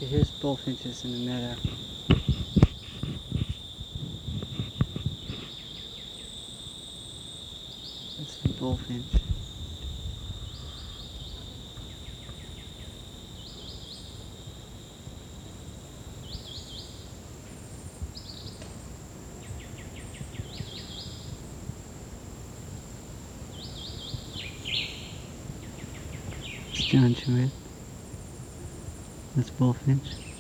Okay, here's bullfinches in the meadow. That's the bullfinch. It's John Schmidt. That's bullfinch.